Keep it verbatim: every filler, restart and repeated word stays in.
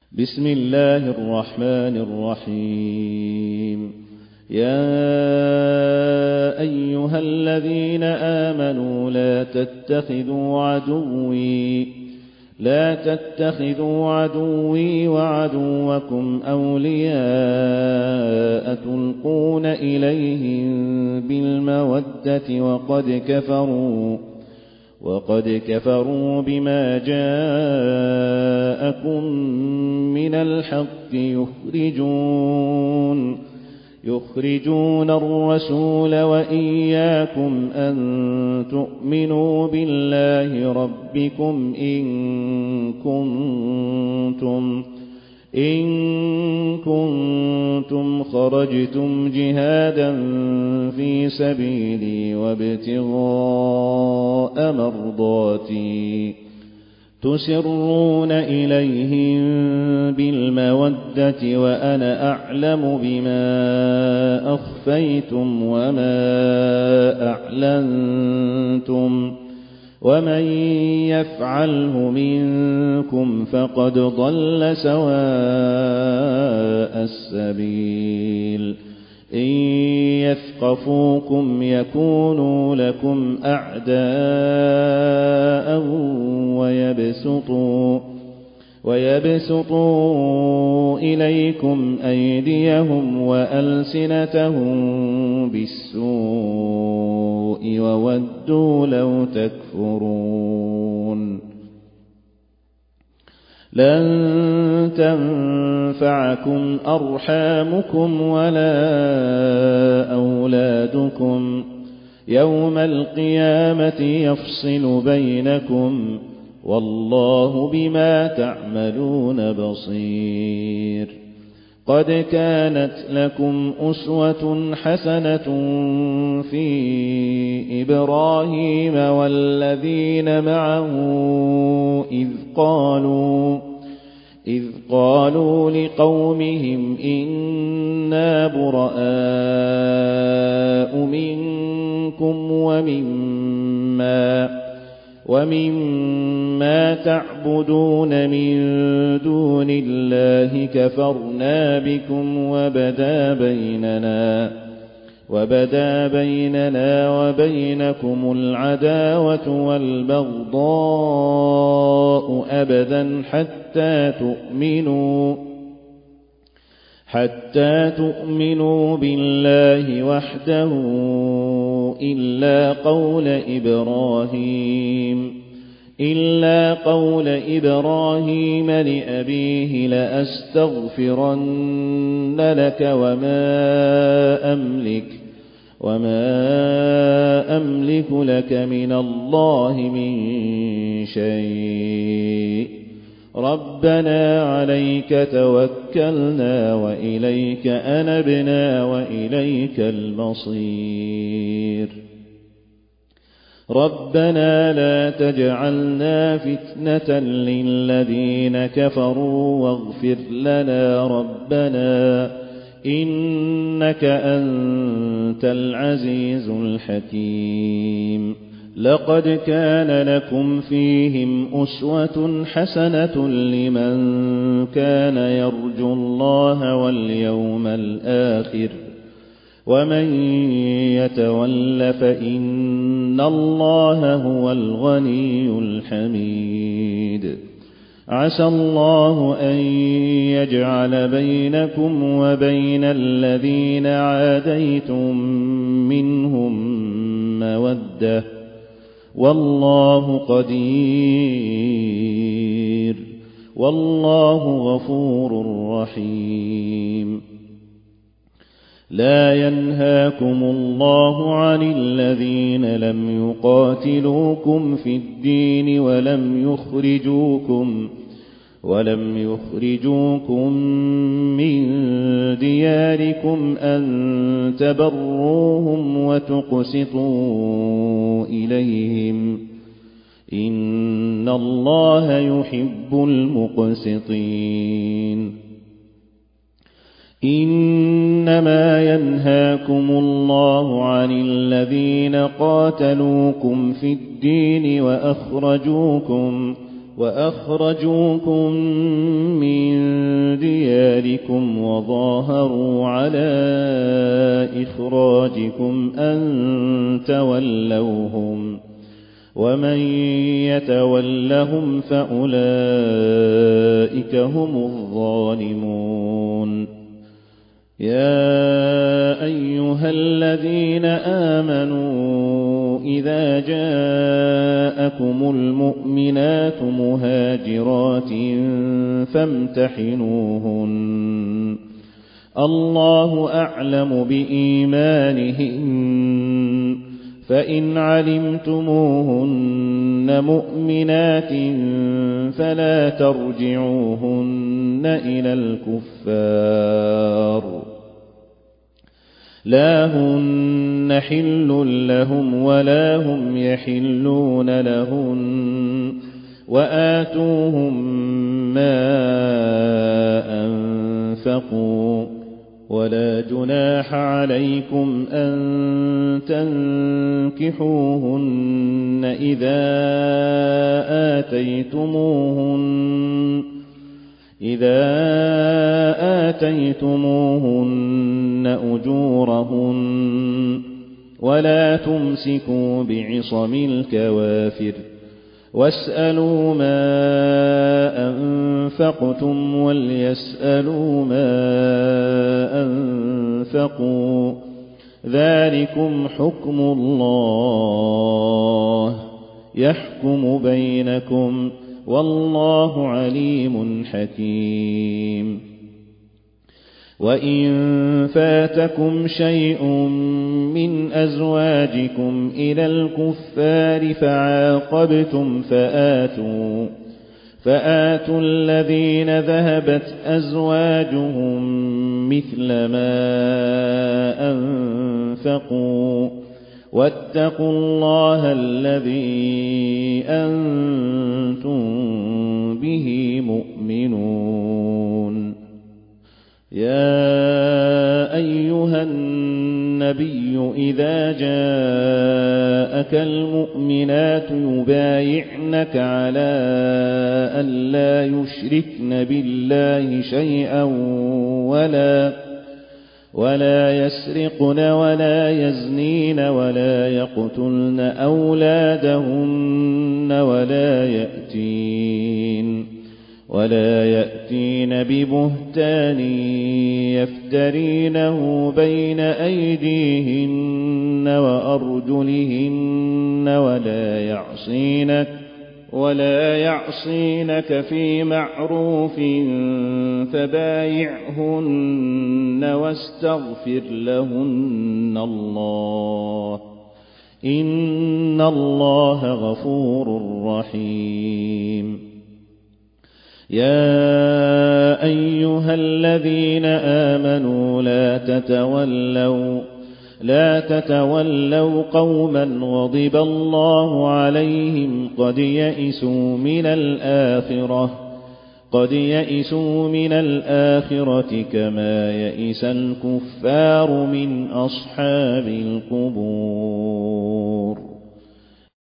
بسم الله الرحمن الرحيم. يا أيها الذين آمنوا لا تتخذوا عدوي لا تتخذوا عدوي وعدوكم أولياء تلقون إليهم بالمودة وقد كفروا وقد كفروا بما جاءكم من الحق يخرجون يخرجون الرسول وإياكم أن تؤمنوا بالله ربكم إن كنتم إن كنتم خرجتم جهادا في سبيلي وابتغاء مرضاتي تسرون إليهم بالمودة وأنا أعلم بما أخفيتم وما أعلنتم ومن يفعله منكم فقد ضل سواء السبيل. إن يثقفوكم يكونوا لكم أعداء ويبسطوا ويبسطوا إليكم أيديهم وألسنتهم بالسوء وودوا لو تكفرون. لن تنفعكم أرحامكم ولا أولادكم يوم القيامة يفصل بينكم والله بما تعملون بصير. قد كانت لكم أسوة حسنة في إبراهيم والذين معه إذ قالوا إذ قالوا لقومهم إنا براء منكم ومما ومما تعبدون من دون الله كفرنا بكم وبدا بيننا وبدا بيننا وبينكم العداوة والبغضاء أبدا حتى تؤمنوا حتى تؤمنوا بالله وحده إلا قول إبراهيم إلا قول إبراهيم لأبيه لأستغفرن لك وما أملك وما أملك لك من الله من شيء ربنا عليك توكلنا وإليك أنبنا وإليك المصير. ربنا لا تجعلنا فتنة للذين كفروا واغفر لنا ربنا إنك أنت العزيز الحكيم. لقد كان لكم فيهم أسوة حسنة لمن كان يرجو الله واليوم الآخر ومن يتول فإن الله هو الغني الحميد. عسى الله أن يجعل بينكم وبين الذين عاديتم منهم مودة والله قدير والله غفور رحيم. لا ينهاكم الله عن الذين لم يقاتلوكم في الدين ولم يخرجوكم ولم يخرجوكم من دياركم أن تبروهم وتقسطوا إليهم إن الله يحب المقسطين. إنما ينهاكم الله عن الذين قاتلوكم في الدين وأخرجوكم وأخرجوكم من إليكم وظاهروا على إخراجكم أن تولوهم ومن يتولهم فأولئك هم الظالمون يا أيها الذين آمنوا إذا جاءكم المؤمنات مهاجرات فامتحنوهن الله أعلم بإيمانهن فإن علمتموهن مؤمنات فلا ترجعوهن إلى الكفار لا هن حل لهم ولا هم يحلون لهن وآتوهم ما أنفقوا ولا جناح عليكم أن تنكحوهن إذا آتيتموهن إذا آتيتموهن أجورهن ولا تمسكوا بعصم الكوافر واسألوا ما أنفقتم وليسألوا ما أنفقوا ذلكم حكم الله يحكم بينكم والله عليم حكيم وإن فاتكم شيء من أزواجكم إلى الكفار فعاقبتم فآتوا فآتوا الذين ذهبت أزواجهم مثل ما أنفقوا واتقوا الله الذي أنتم به مؤمنون يا أيها النبي إذا جاءك المؤمنات يبايعنك على أن لا يشركن بالله شيئا ولا ولا يسرقن ولا يزنين ولا يقتلن أولادهن ولا يأتين ولا يأتين ببهتان يفترينه بين أيديهن وأرجلهن ولا يعصينك ولا يعصينك في معروف فبايعهن واستغفر لهن الله إن الله غفور رحيم يا أيها الذين آمنوا لا تتولوا لا تتولوا قوما غضب الله عليهم قد يئسوا من الآخرة قد يئسوا من الآخرة كما يئس الكفار من أصحاب القبور